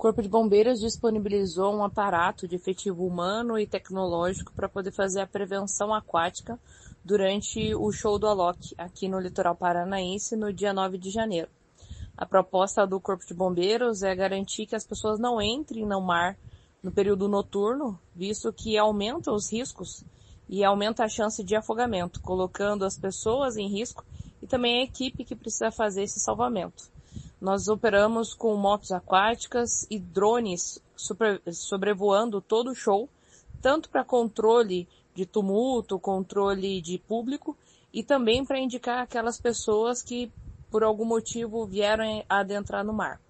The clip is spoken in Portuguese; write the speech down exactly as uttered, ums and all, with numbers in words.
Corpo de Bombeiros disponibilizou um aparato de efetivo humano e tecnológico para poder fazer a prevenção aquática durante o show do Alok, aqui no litoral paranaense, no dia nove de janeiro. A proposta do Corpo de Bombeiros é garantir que as pessoas não entrem no mar no período noturno, visto que aumenta os riscos e aumenta a chance de afogamento, colocando as pessoas em risco e também a equipe que precisa fazer esse salvamento. Nós operamos com motos aquáticas e drones super, sobrevoando todo o show, tanto para controle de tumulto, controle de público e também para indicar aquelas pessoas que por algum motivo vieram adentrar no mar.